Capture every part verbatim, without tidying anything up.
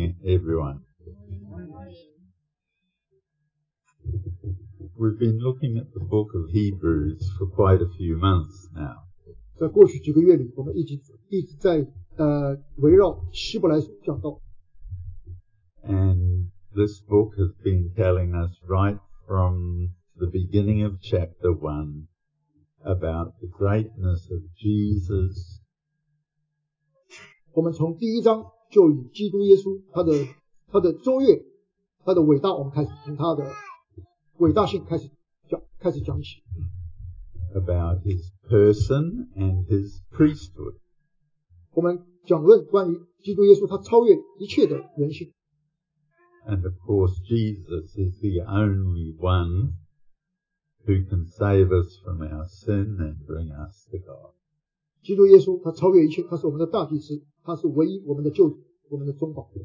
morning, everyone. We've been looking at the book of Hebrews for quite a few months now. 在过去几个月里，我们一直一直在呃围绕希伯来书讲道。 And this book has been telling us right from the beginning of chapter one about the greatness of Jesus. 我们从第一章就以基督耶稣他的他的卓越他的伟大，我们开始从他的伟大性开始讲开始讲起。 About his person and his priesthood. 我们讲论关于基督耶稣他超越一切的人性。 And of course, Jesus is the only one who can save us from our sin and bring us to God. 基督耶稣他超越一切，他是我们的大祭司，他是唯一我们的救主，我们的中保。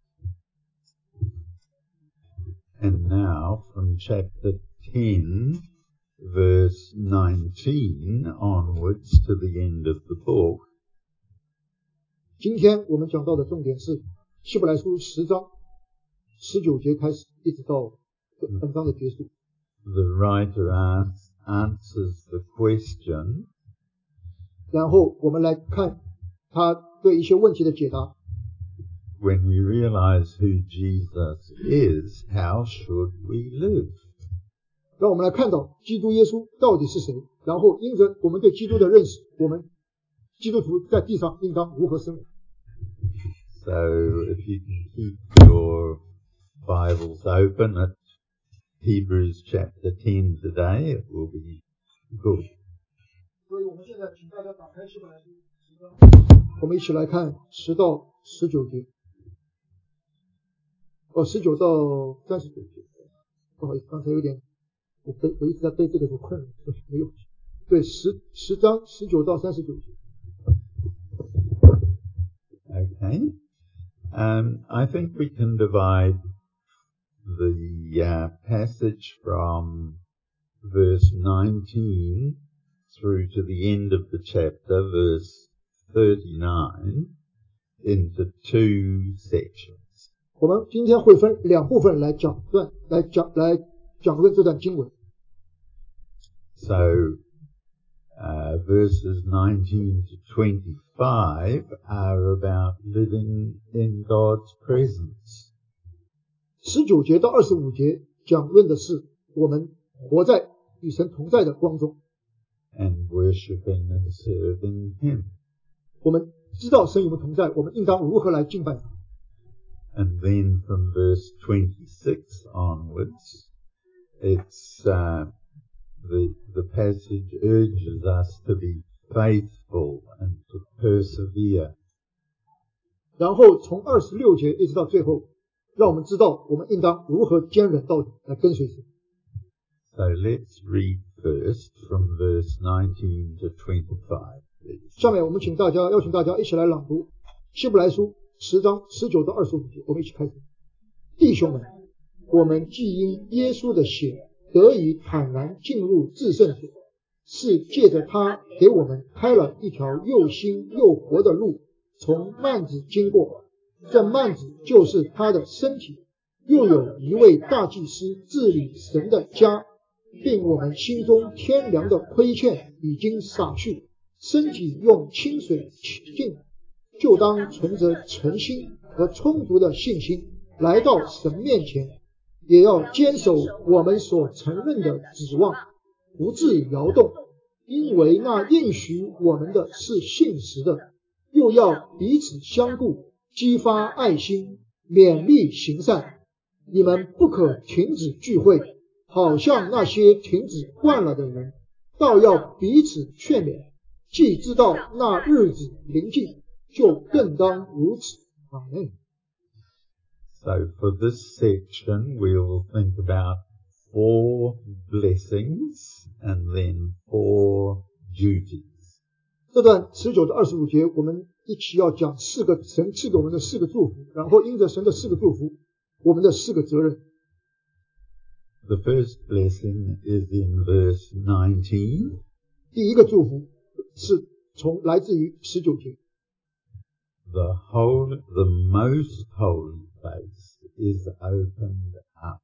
And now from chapter ten, verse nineteen onwards to the end of the book. 今天我们讲到的重点是希伯来书十章十九节开始，一直到本章的结束。 The writer asks, answers the question. 然后我们来看他对一些问题的解答。 When we realize who Jesus is, how should we live? 让我们来看到基督耶稣到底是谁，然后因着我们对基督的认识，我们基督徒在地上应当如何生活。 So if you can keep your Bibles open at Hebrews chapter ten today, it will be good. 所以我们现在请大家打开希伯来书十章，我们一起来看十到十九节，哦，十九到三十九节。不好意思，刚才有点，我背我一直在背这个时候困了，没有。对，十十章十九到三十九节。 Okay. Um, I think we can divide the uh, passage from verse nineteen through to the end of the chapter, verse thirty-nine, into two sections. 我们今天会分两部分来讲段，来讲来讲论这段经文。 So, uh, verses nineteen to twenty-five are about living in God's presence. 十九节到二十五节讲论的是我们活在与神同在的光中。 And worshipping and serving Him. 我们知道神与我们同在，我们应当如何来敬拜他。 And then from verse twenty-six onwards, it's uh, the the passage urges us to be faithful and to persevere. 然后从二十六节一直到最后，让我们知道我们应当如何坚忍到底来跟随神。 So let's read first from verse nineteen to twenty-five. 下面我们请大家邀请大家一起来朗读希伯来书十章十九到二十五节，我们一起开始。弟兄们，我们既因耶稣的血得以坦然进入至圣所，是借着他给我们开了一条又新又活的路，从幔子经过。这幔子就是他的身体。又有一位大祭司治理神的家，并我们心中天良的亏欠已经洒去，身体用清水洗净，就当存着诚心和充足的信心来到神面前，也要坚守我们所承认的指望，不致摇动，因为那应许我们的是信实的。又要彼此相顾，激发爱心，勉励行善。你们不可停止聚会，好像那些停止惯了的人，倒要彼此劝勉。既知道那日子临近，就更当如此。阿们。 So for this section, we'll think about four blessings and then four duties. 这段十九到二十五节，我们一起要讲四个神赐给我们的四个祝福，然后因着神的四个祝福，我们的四个责任。 The first blessing is in verse nineteen. 第一个祝福是从来自于十九节。 The whole, the most holy place is opened up.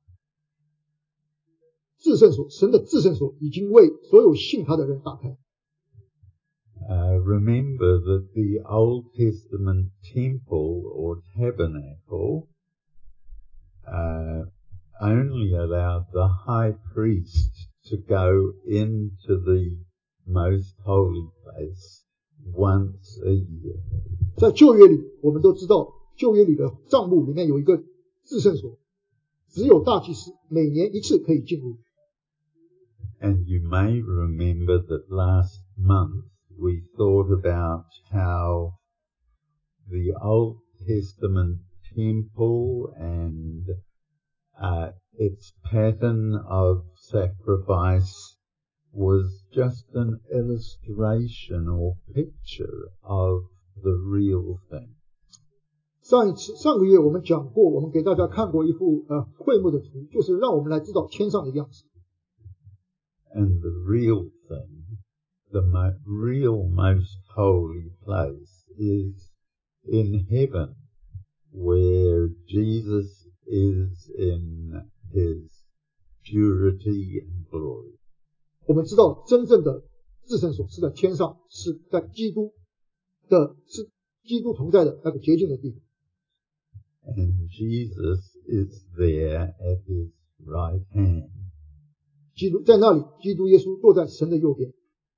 至圣所，神的至圣所已经为所有信他的人打开。 Uh, remember that the Old Testament temple or tabernacle uh, only allowed the high priest to go into the most holy place once a year. 在旧约里，我们都知道，旧约里的帐幕里面有一个至圣所，只有大祭司每年一次可以进入。 And you may remember that last month we thought about how the Old Testament temple and uh, its pattern of sacrifice was just an illustration or picture of the real thing. 上一次上个月我们讲过，我们给大家看过一幅呃会幕的图，就是让我们来知道天上的样子。 And the real thing, the mo- real most holy place is in heaven, where Jesus is in his purity and glory. 我们知道真正的至圣所是在天上，是在基督的是基督同在的那个洁净的地方。 And Jesus is there at his right hand. 基督在那里，基督耶稣坐在神的右边。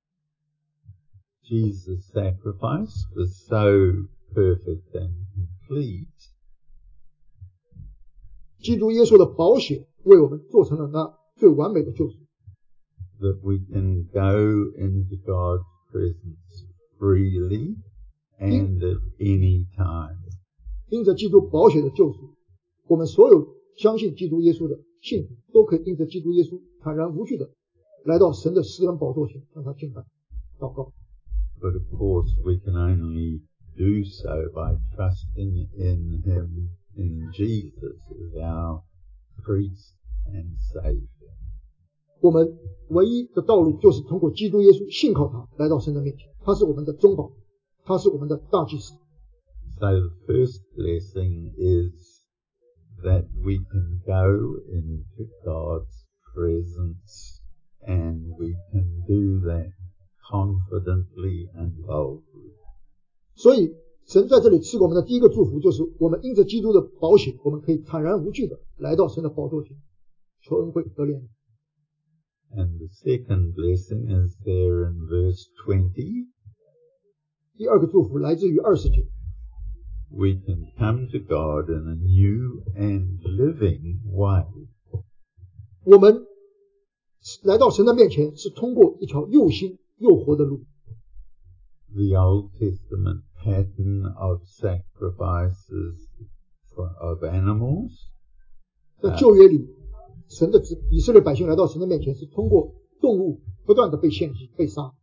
Jesus' sacrifice was so perfect and complete 基督耶稣的宝血为我们做成了那最完美的救赎， that we can go into God's presence freely and at any time. 因着基督宝血的救赎，我们所有相信基督耶稣的信徒都可以因着基督耶稣坦然无惧的来到神的施恩宝座前，向他敬拜祷告。 But of course we can only do so by trusting in him, in Jesus as our priest and Savior. 我们唯一的道路就是通过基督耶稣信靠他来到神的面前，他是我们的中保，他是我们的大祭司。 So the first blessing is that we can go into God's presence and we can do that confidently and boldly. 所以神在这里赐给我们的第一个祝福就是我们因着基督的宝血，我们可以坦然无惧的来到神的宝座前，求恩惠得怜悯。 And the second blessing is there in verse twenty. 第二个祝福来自于二十节， We can come to God in a new and living way. 我们来到神的面前是通过一条又新又活的路。 The Old Testament pattern of sacrifices for, of animals 在旧约里，神的子以色列百姓来到神的面前是通过动物不断的被献祭、被杀，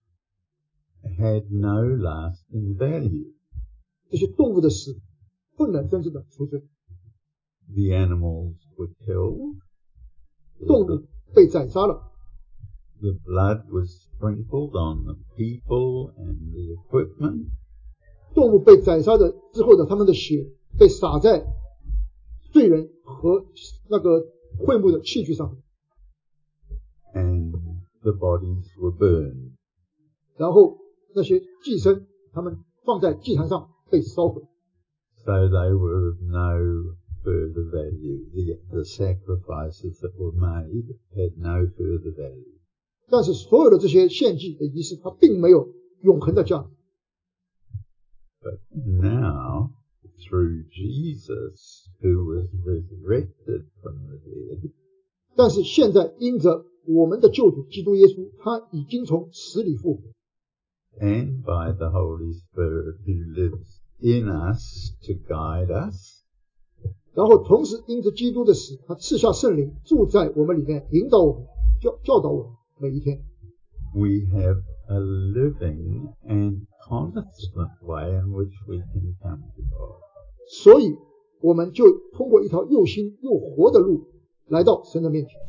had no lasting value. 这些动物的死不能真正的赎罪， The animals were killed. 动物被宰杀了， The blood was sprinkled on the people and the equipment. 动物被宰杀的之后的他们的血被洒在罪人和那个会幕的器具上， And the bodies were burned. 然后那些祭牲他们放在祭坛上被烧毁， So they were of no further value. The, the sacrifices that were made had no further value. 但是所有的这些献祭的仪式，它并没有永恒的价值。 But now, through Jesus, who was resurrected from the dead, 但是现在因着我们的救主基督耶稣，他已经从死里复活， and by the Holy Spirit who lives in us to guide us, 然后同时因着基督的死，他赐下圣灵住在我们里面，引导我们，教教导我们每一天。 we have a living and constant way in which we can come to God. 所以我们就通过一条又新又活的路来到神的面前，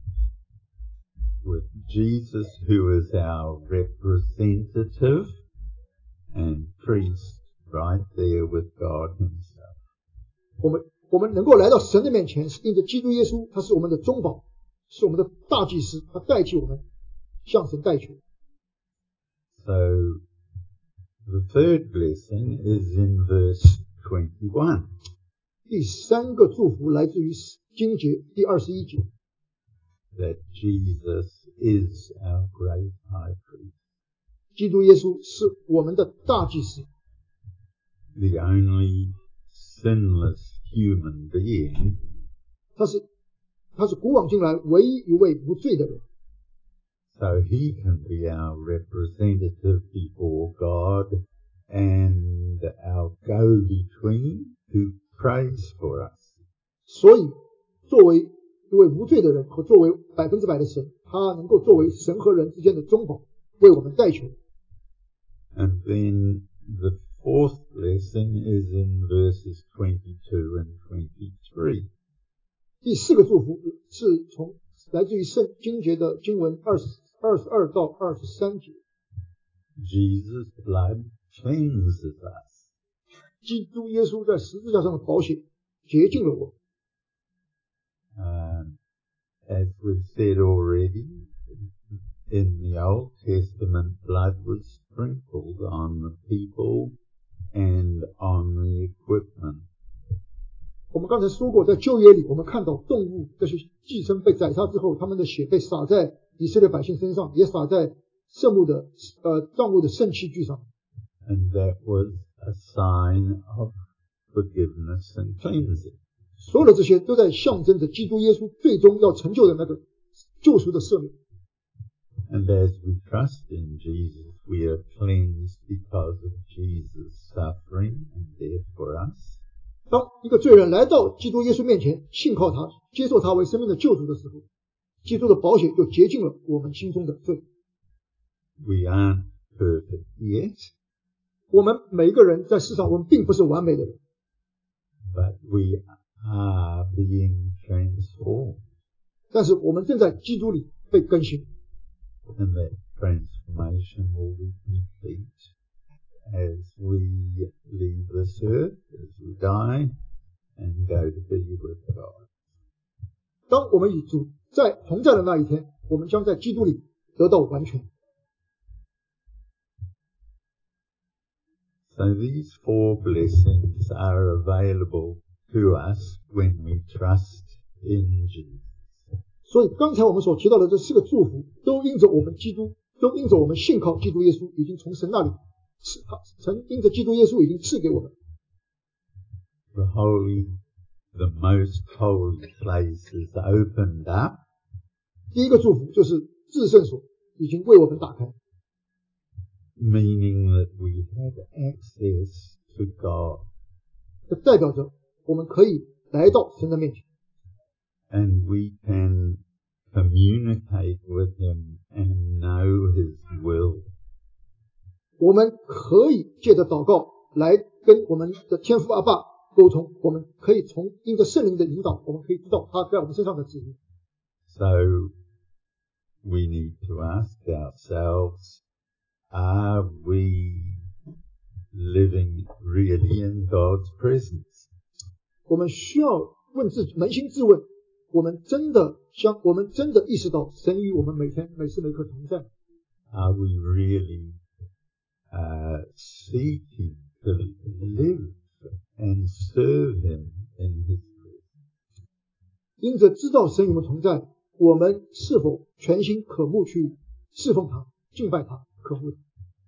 With Jesus, who is our representative and priest, right there with God himself. 我们我们能够来到神的面前，是因着基督耶稣，他是我们的中保，是我们的大祭司，他代替我们向神代求。 So the third blessing is in verse twenty-one. 第三个祝福来自于经节第二十一节， That Jesus is our great high priest, 基督耶稣是我们的大祭司， the only sinless human being, 他是他是古往今来唯一一位无罪的人， so he can be our representative before God and our go-between who prays for us. 所以作为一位无罪的人和作为百分之百的神，他能够作为神和人之间的中保，为我们代求。 And then the fourth blessing is in verses twenty-two and twenty-three. 第四个祝福是从来自于圣经节的经文二十二十二到二十三节。 Jesus' blood cleanses us. 基督耶稣在十字架上的宝血洁净了我。 Um, as we've said already, in the Old Testament, blood was sprinkled on the people and on the equipment. 我们刚才说过，在旧约里，我们看到动物这些祭牲被宰杀之后，他们的血被洒在以色列百姓身上，也洒在圣墓的呃帐幕的圣器具上。 And that was a sign of forgiveness and cleansing. 所有的这些都在象征着基督耶稣最终要成就的那个救赎的赦免。 And as we trust in Jesus, we are cleansed because of Jesus' suffering and death for us. 当一个罪人来到基督耶稣面前，信靠他，接受他为生命的救主的时候，基督的宝血就洁净了我们心中的罪。 We aren't perfect yet, 我们每一个人在世上，我们并不是完美的人， but we are being transformed. 但是我们正在基督里被更新。 And that transformation will be complete as we leave this earth, as we die, and go to be with God. 当我们与主在同在的那一天，我们将在基督里得到完全。 So these four blessings are available to us when we trust in Jesus. 所以刚才我们所提到的这四个祝福，都因着我们基督，都因着我们信靠基督耶稣，已经从神那里赐，曾因着基督耶稣已经赐给我们。 The holy, the most holy place is opened up, 第一个祝福就是至圣所已经为我们打开， meaning that we have access to God. 这代表着我们可以来到神的面前， And we can communicate with him and know his will. 我们可以借着祷告来跟我们的天父阿爸沟通，我们可以从因着圣灵的引导，我们可以知道他在我们身上的旨意。 So we need to ask ourselves, are we living really in God's presence? 我们需要问自己，扪心自问，我们真的相，我们真的意识到神与我们每天每时每刻同在？ Are we really uh, seeking to live and serve him in his presence? 因着知道神与我们同在，我们是否全心渴慕去侍奉他、敬拜他、渴慕他？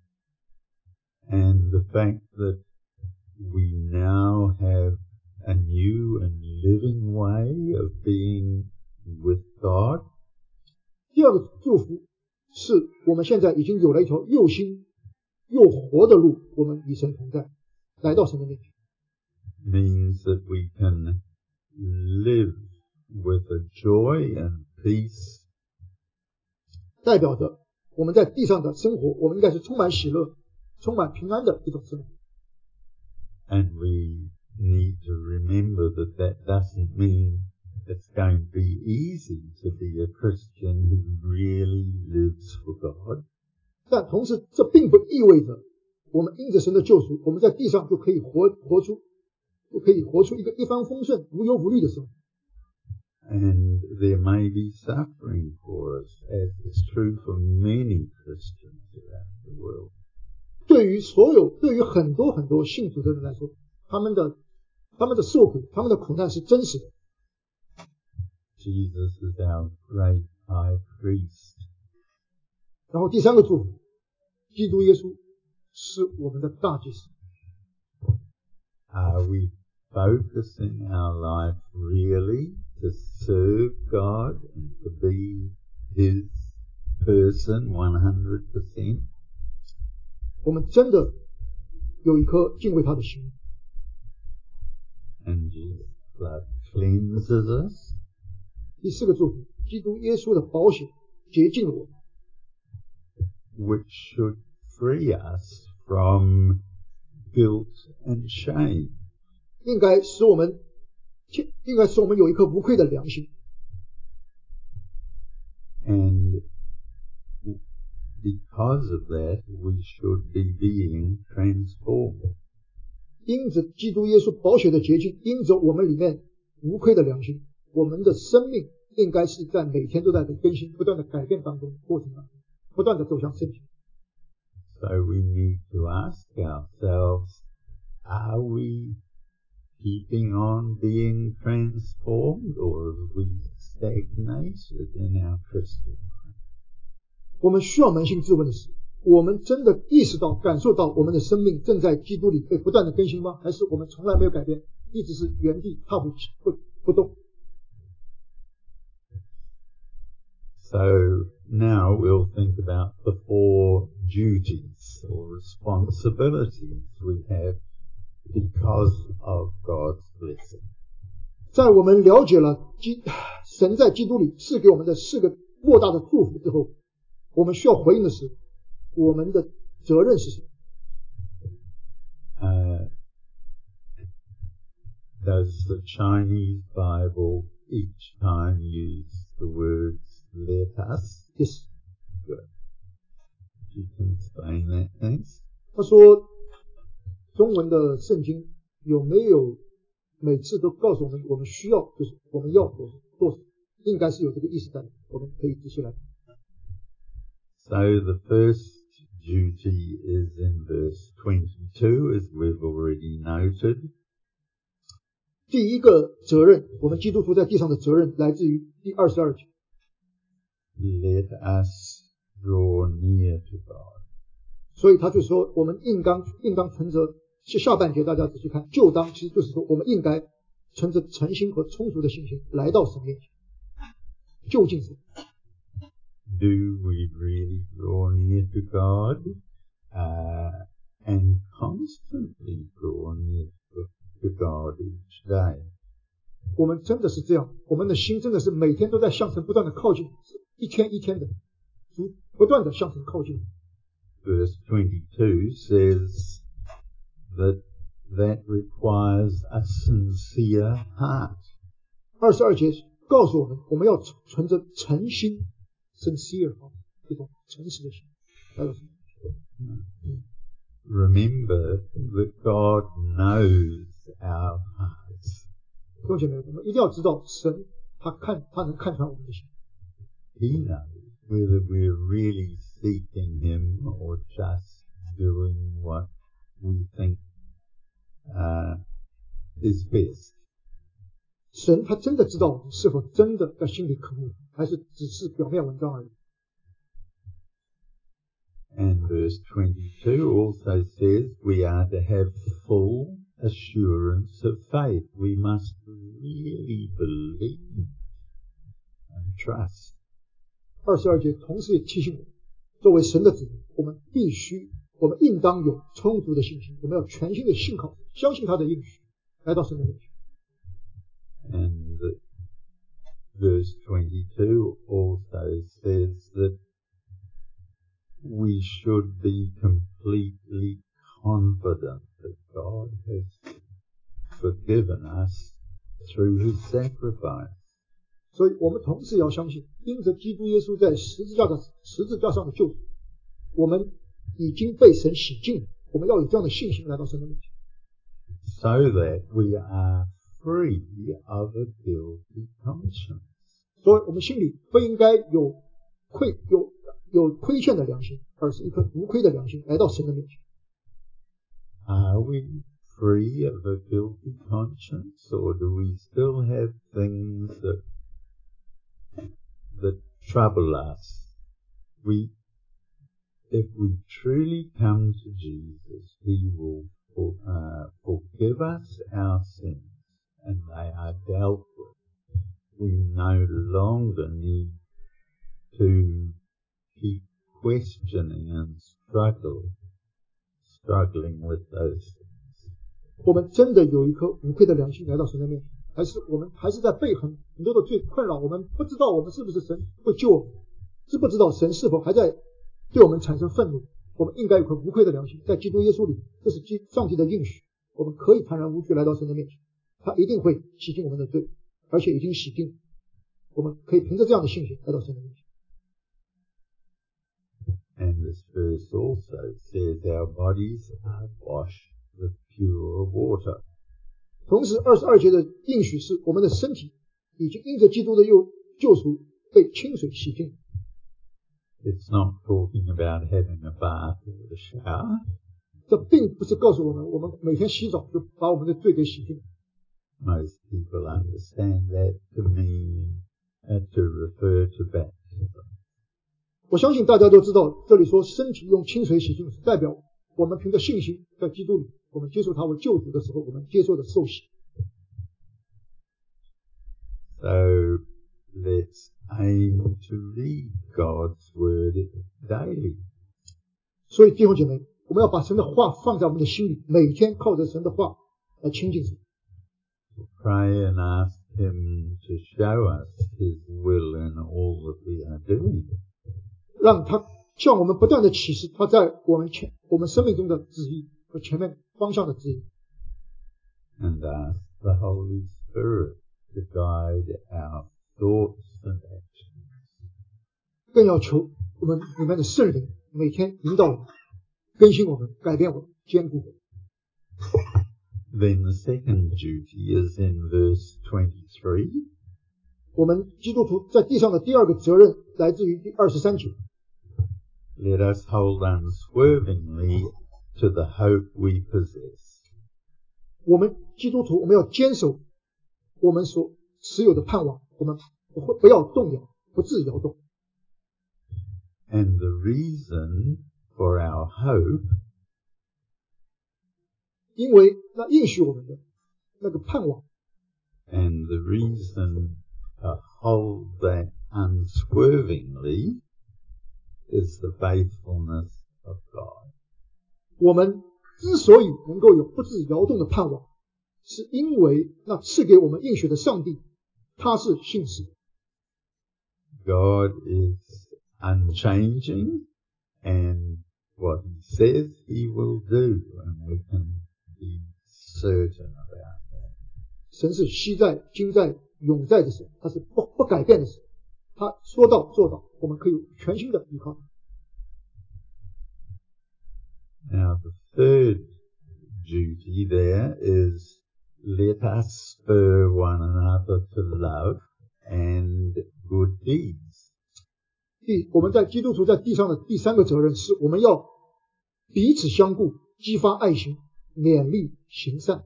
And the fact that we now have a new and living way of being with God. 第二个祝福是我们现在已经有了一条又新又活的路，我们与神同在，来到神的面前。 Means that we can live with a joy and peace, 代表着我们在地上的生活，我们应该是充满喜乐、充满平安的一种生活。 and we need to remember that that doesn't mean it's going to be easy to be a Christian who really lives for God. 但同时，这并不意味着我们因着神的救赎，我们在地上就可以活活出就可以活出一个一帆风顺、无忧无虑的生活。 And there may be suffering for us, as is true for many Christians around the world. 对于所有，对于很多很多信主的人来说，他们的他们的受苦，他们的苦难是真实的。 Jesus is our great high priest. 然后第三个祝福，基督耶稣是我们的大祭司。 Are we focusing our life really to serve God and to be His person one hundred percent? 我们真的有一颗敬畏他的心。 And Jesus' blood cleanses us. 第四个祝福，基督耶稣的宝血洁净了我们。 Which should free us from guilt and shame. 应该使我们，应该使我们有一颗无愧的良心。 And because of that, we should be being transformed. 因着基督耶稣宝血的洁净，因着我们里面无愧的良心，我们的生命应该是在每天都在更新、不断的改变当中过程当中，不断的走向圣洁。 So we need to ask ourselves, are we keeping on being transformed, or have we stagnated in our Christian life? 我们需要扪心自问的是，我们真的意识到、感受到我们的生命正在基督里被不断的更新吗？还是我们从来没有改变，一直是原地踏步不不动？ So now we'll think about the four duties or responsibilities we have because of God's blessing. 在我们了解了基神在基督里赐给我们的四个莫大的祝福之后，我们需要回应的是，我们的责任是什么？ Uh, does the Chinese Bible each time use the words let us? Yes. Good. You can explain that, thanks. 他说，中文的圣经有没有每次都告诉我们，我们需要就是我们要做做，应该是有这个意思在的。我们可以仔细来看。 So the first duty is in verse twenty-two, as we've already noted. 第一个责任，我们基督徒在地上的责任来自于第二十二节。 Let us draw near to God. 所以他就说，我们应当应当存着，是下半节大家仔细看，就当其实就是说，我们应该存着诚心和充足的信心来到神面前，就近神。 Do we really draw near to God uh, and constantly draw near to God each day? 我们真的是这样，我们的心真的是每天都在向神不断的靠近，一天一天的，不断的向神靠近。 Verse twenty-two says that that requires a sincere heart. 二十二节告诉我们，我们要存着诚心 ，sincere 啊，这种诚实的心。还有什么？ Remember that God knows our hearts. 弟兄姐妹，我们一定要知道，神他看他能看穿我们的心。 He knows whether we're really seeking Him or just doing what we think uh, is best. 神他真的知道我们是否真的在心里渴慕，还是只是表面文章而已。 And verse twenty-two also says we are to have full assurance of faith. We must really believe and trust. 二十二节同时也提醒我们，作为神的子民，我们必须，我们应当有充足的信心，我们要全心的信靠，相信他的应许，来到神的面前。 And verse twenty-two also says that we should be completely confident that God has forgiven us through His sacrifice. 所以我们同时要相信，因着基督耶稣在十字架的十字架上的救赎，我们已经被神洗净了。我们要有这样的信心来到神的面前。 so that we are free of a guilty conscience. 所以我们心里不应该有亏有有亏欠的良心，而是一颗无亏的良心来到神的面前。 Are we free of a guilty conscience, or do we still have things that that trouble us? We, if we truly come to Jesus, He will for, uh, forgive us our sins, and they are dealt with. We no longer need to keep questioning and struggle, struggling with those things. 我们真的有一颗无愧的良心来到神的面前，还是我们还是在被很很多的罪困扰，我们不知道我们是不是神会救我们，知不知道神是否还在对我们产生愤怒？我们应该有颗无愧的良心，在基督耶稣里，这是上帝的应许，我们可以坦然无惧来到神的面前，他一定会洗净我们的罪，而且已经洗净，我们可以凭着这样的信心来到神的面前。 And this verse also says our bodies are washed with pure water. 同时二十二节的应许是我们的身体已经因着基督的救救赎被清水洗净。 It's not talking about having a bath or a shower. 这并不是告诉我们我们每天洗澡就把我们的罪给洗净。 Most people understand that to mean uh, to refer to baptism. 我相信大家都知道，这里说身体用清水洗净是代表我们凭着信心在基督里，我们接受他为救主的时候，我们接受的受洗。 So let's aim to read God's word daily. 所以弟兄姐妹，我们要把神的话放在我们的心里，每天靠着神的话来亲近神。 Pray and ask Him to show us His will in all that we are doing. 让他向我们不断的启示他在我们前我们生命中的旨意和前面方向的旨意。 And ask the Holy Spirit to guide our thoughts and actions. 更要求我们里面的圣灵每天引导我们，更新我们，改变我们，坚固我们。 Then the second duty is in verse twenty-three. 我们基督徒在地上的第二个责任来自于第二十三节。 Let us hold unswervingly to the hope we possess. 我们基督徒，我们要坚守我们所持有的盼望，我们不会不要动摇，不致摇动。 And the reason for our hope 因为那应许我们的那个盼望， and the reason to hold that unswervingly is the faithfulness of God. 我们之所以能够有不致摇动的盼望，是因为那赐给我们应许的上帝，他是信实的。 God is unchanging, and what He says He will do, and we can be certain about that. 神是昔在、今在、永在的神，他是不不改变的神，他说到做到，我们可以全心的依靠他。 Now the third duty there is let us spur one another to love and good deeds. 第，我们在基督徒在地上的第三个责任是，我们要彼此相顾，激发爱心，勉励行善。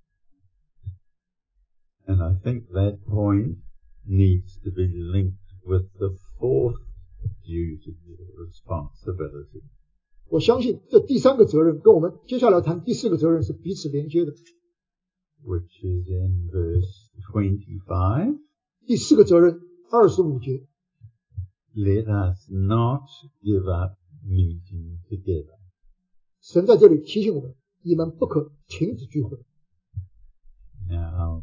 And I think that point needs to be linked with the fourth duty or responsibility. 我相信这第三个责任跟我们接下来谈第四个责任是彼此连接的。 Which is in verse twenty-five. 第四个责任二十五节， Let us not give up meeting together. 神在这里提醒我们，你们不可停止聚会。 Now,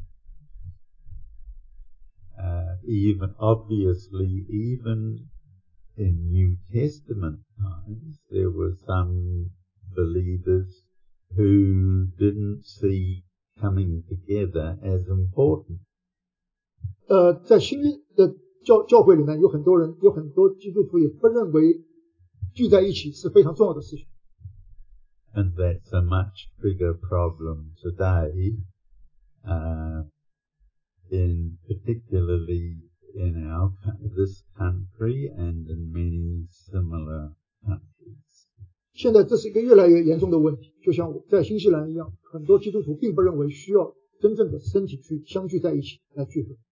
uh, even obviously, even in New Testament times, there were some believers who didn't see coming together as important. 呃，在新约的教教会里面，有很多人，有很多基督徒也不认为聚在一起是非常重要的事情。 And that's a much bigger problem today, uh, in particularly in our this country and in many similar countries. 现在这是一个越来越严重的问题，就像我在新西兰一样，很多基督徒并不认为需要真正的身体去相聚在一起来聚会。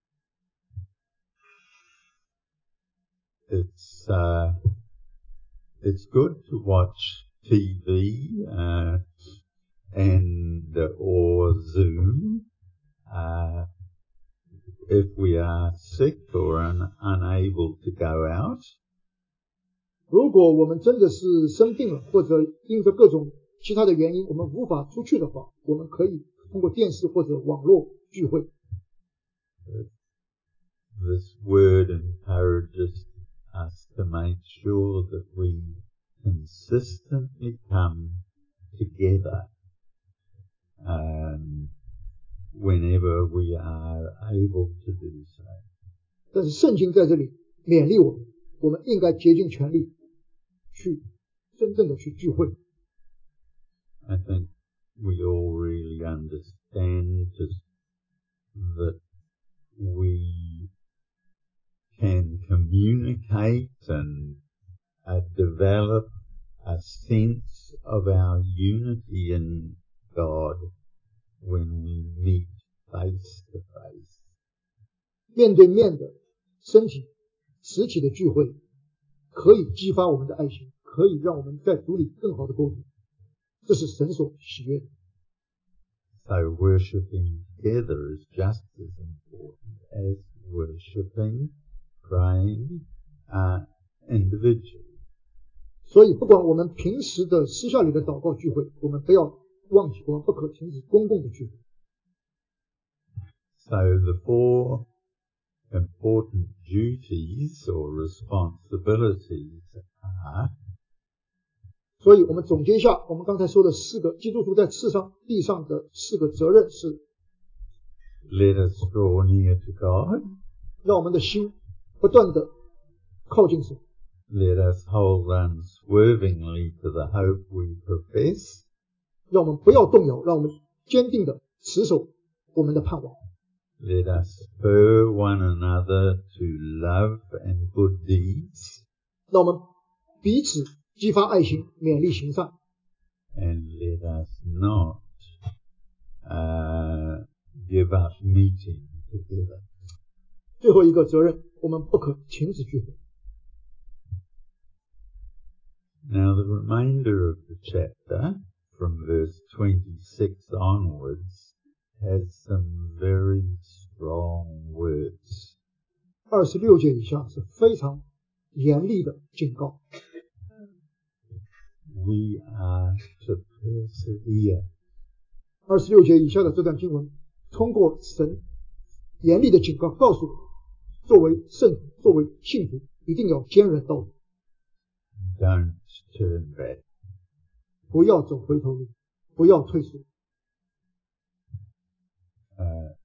It's uh, it's good to watch T V uh, and uh, or Zoom uh, if we are sick or un, unable to go out. 如果我们真的是生病了，或者因着各种其他的原因我们无法出去的话，我们可以通过电视或者网络聚会。 This word encourages us to make sure that we consistently come together um, whenever we are able to do so. 但是圣经在这里勉励我们，我们应该竭尽全力去真正的去聚会。 I think we all really understand just that we can communicate and uh, develop a sense of our unity in God when we meet face to face. 面对面的身体实体的聚会可以激发我们的爱心，可以让我们在主里更好的沟通，这是神所喜悦的。 So worshipping together is just as important as worshipping, praying uh, individually. 所以不管我们平时的私下里的祷告聚会，我们不要忘记，我们不可停止公共的聚会。 So the four important duties or responsibilities are, 所以我们总结一下我们刚才说的四个基督徒在世上地上的四个责任是： let us draw near to God, 让我们的心不断的靠近神， let us hold unswervingly to the hope we profess, 让我们不要动摇，让我们坚定的持守我们的盼望， let us spur one another to love and good deeds, 让我们彼此激发爱心，勉励行善， and let us not uh, give up meeting together. 最后一个责任，我们不可停止聚会。 Now the remainder of the chapter, from verse twenty-six onwards, has some very strong words. 二十六节以下是非常严厉的警告。 We are to persevere. 二十六节以下的这段经文，通过神严厉的警告，告诉我们，作为圣徒，作为信徒，一定要坚忍到底， Don't turn back. 不要走回头路，不要退缩。 Uh,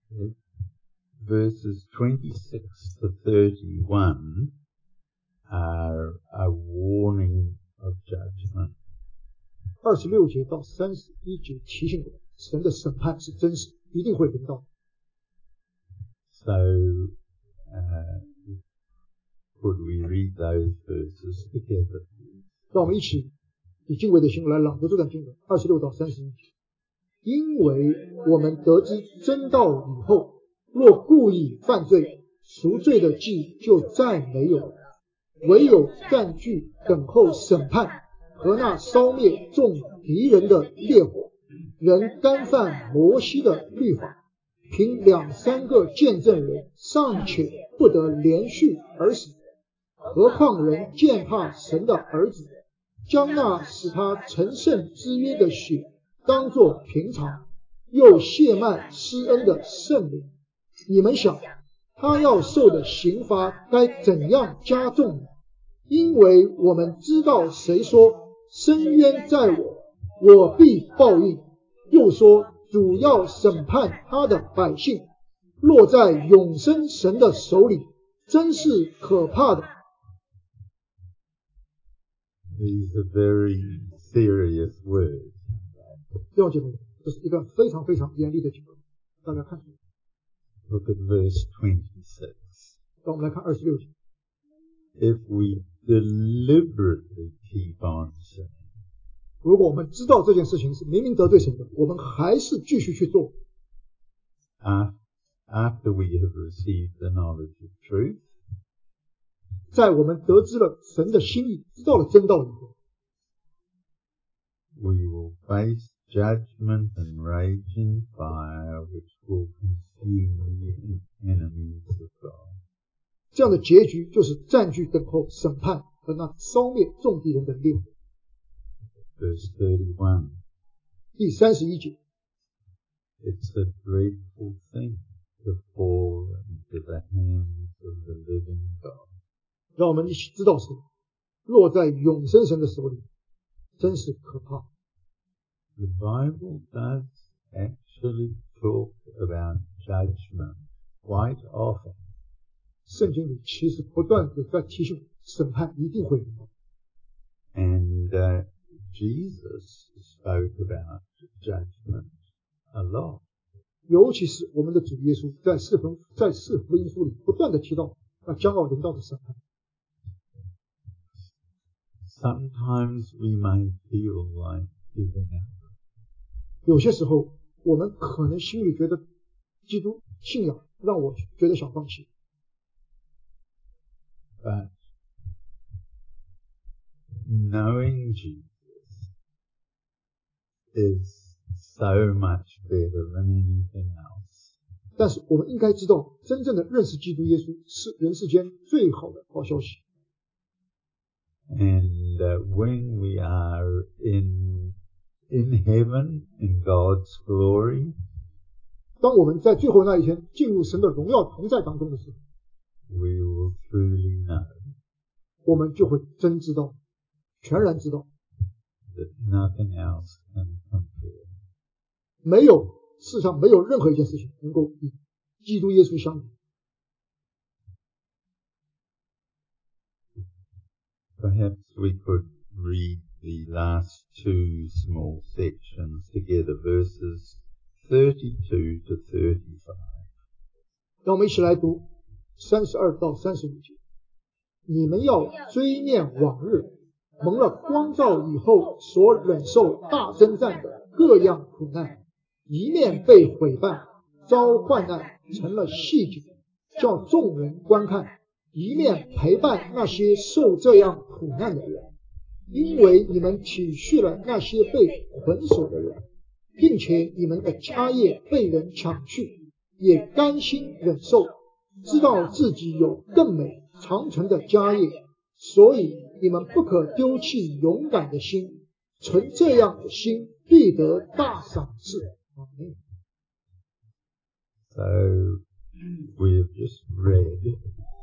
verses twenty-six to thirty-one are a warning of judgment. 二十六节到三十一节提醒我们，神的审判是真实，一定会临到。 So, uh, could we read those verses together? 让我们一起以敬畏的心来朗读这段经文，二十六到三十一节。因为我们得知真道以后，若故意犯罪，赎罪的祭就再没有了，唯有占据等候审判和那烧灭众敌人的烈火。人干犯摩西的律法，凭两三个见证人尚且不得连续而死，何况人践踏神的儿子，将那使他成圣之约的血当作平常，又亵慢施恩的圣灵。你们想，他要受的刑罚该怎样加重呢？因为我们知道谁说深渊在我，我必报应，又说主要审判他的百姓，落在永生神的手里，真是可怕的。 These are very serious words. 弟兄姐妹，这是一段非常非常严厉的经文，大家看。 Look at verse twenty-six. 让我们来看二十六节。 If we deliberately keep on sinning, 如果我们知道这件事情是明明得罪神的，我们还是继续去做。 after we have received the knowledge of truth, 在我们得知了神的心意，知道了真道以后， we will face judgment and raging fire which will consume the enemies of God. 这样的结局就是占据等候审判和那烧灭众敌人的烈火。 Verse thirty-one. 第三十一节， It's a dreadful thing to fall into the hands of the living God. 让我们一起知道神落在永生神的手里，真是可怕。 The Bible does actually talk about judgment quite often. 圣经里其实不断的在提醒审判一定会有。 And uh, Jesus spoke about judgment a lot. 尤其是我们的主耶稣在四福在四福音书里不断的提到那将要临到的审判。 Sometimes we may feel like giving up. 有些时候我们可能心里觉得基督信仰让我觉得想放弃， But knowing Jesus is so much better than anything else. 但是我们应该知道，真正的认识基督耶稣是人世间最好的好消息。 And uh, when we are in in heaven, in God's glory, 当我们在最后那一天进入神的荣耀同在当中的时候， we will truly know 我们就会真知道，全然知道， that nothing else can compare. 没有世上没有任何一件事情能够与基督耶稣相比。 Perhaps we could read the last two small sections together, verses thirty-two to thirty-five. 让我们一起来读三十二到三十五节。你们要追念往日，蒙了光照以后所忍受大征战的各样苦难，一面被毁谤，遭患难成了戏剧，叫众人观看；一面陪伴那些受这样苦难的人，因为你们体恤了那些被捆锁的人，并且你们的家业被人抢去，也甘心忍受，知道自己有更美长存的家业，所以你们不可丢弃勇敢的心，存这样的心必得大赏赐。 So we have just read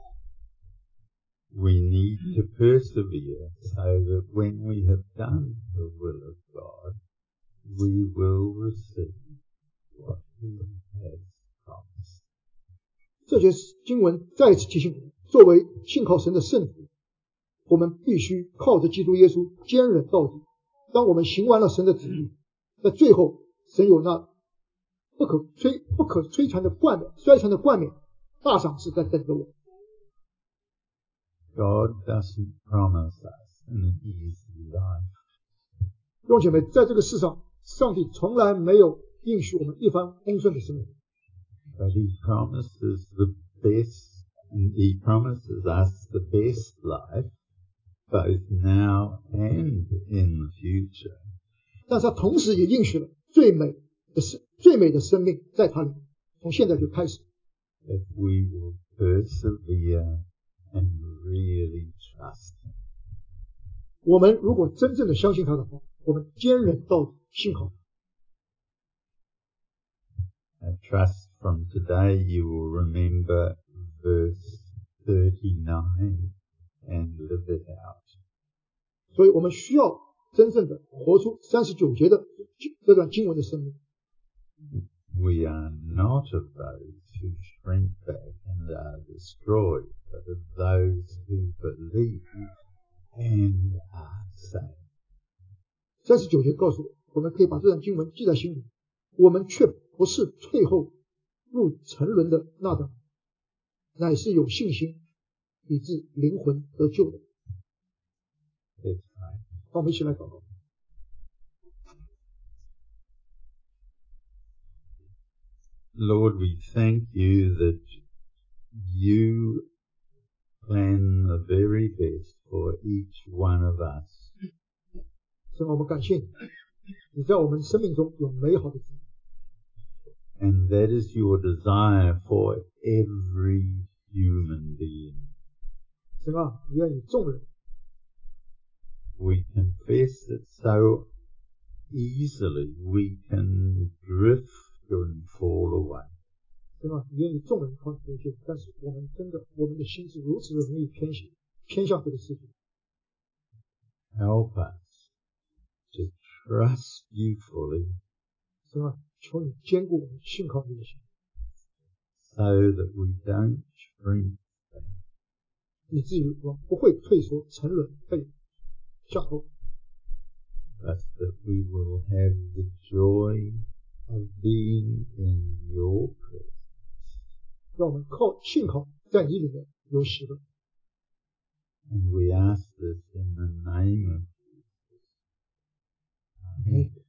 we need to persevere so that when we have done the will of God, we will receive what He has promised. 这节经文再次提醒我们，作为信靠神的圣徒，我们必须靠着基督耶稣坚忍到底。当我们行完了神的旨意，在最后，神有那不可摧不可摧残的冠冕、衰残的冠冕、大赏赐在等着我。 God doesn't promise us an easy life. 弟兄姐妹，在这个世上，上帝从来没有应许我们一帆风顺的生活。 But He promises the best, and He promises us the best life, both now and in the future. 但是他同时也应许了最美的生最美的生命在他里面，从现在就开始。 If we will persevere and really trust Him. 我们如果真正的相信他的话，我们坚忍到底，信靠他。 I trust from today you will remember verse thirty-nine and live it out. 所以我们需要真正的活出三十九节的这段经文的生命。 We are not of those who shrink back and are destroyed, but of those who believe and are saved. 十九节告诉我，我们可以把这段经文记在心里，我们却不是退后入沉沦的那等，乃是有信心以致灵魂得救的。让我们一起来祷告。 Lord, we thank you that you plan the very best for each one of us. 神啊，我们感谢你，你在我们生命中有美好的旨意。 And that is your desire for every human being. 神啊，你愿意众人。 We confess that so easily we can drift and fall away. 神啊，你愿意众人靠你得救，但是我们真的，我们的心是如此的容易偏向偏向这个世界。 Help us to trust you fully. 神啊，求你坚固我们信靠你的心， so that we don't shrink back. 以至于我们不会退缩、沉沦、被向后， but that we will have the joy of being in your presence. 让我们靠信靠在你里面有喜乐。 And we ask this in the name of Jesus. Amen.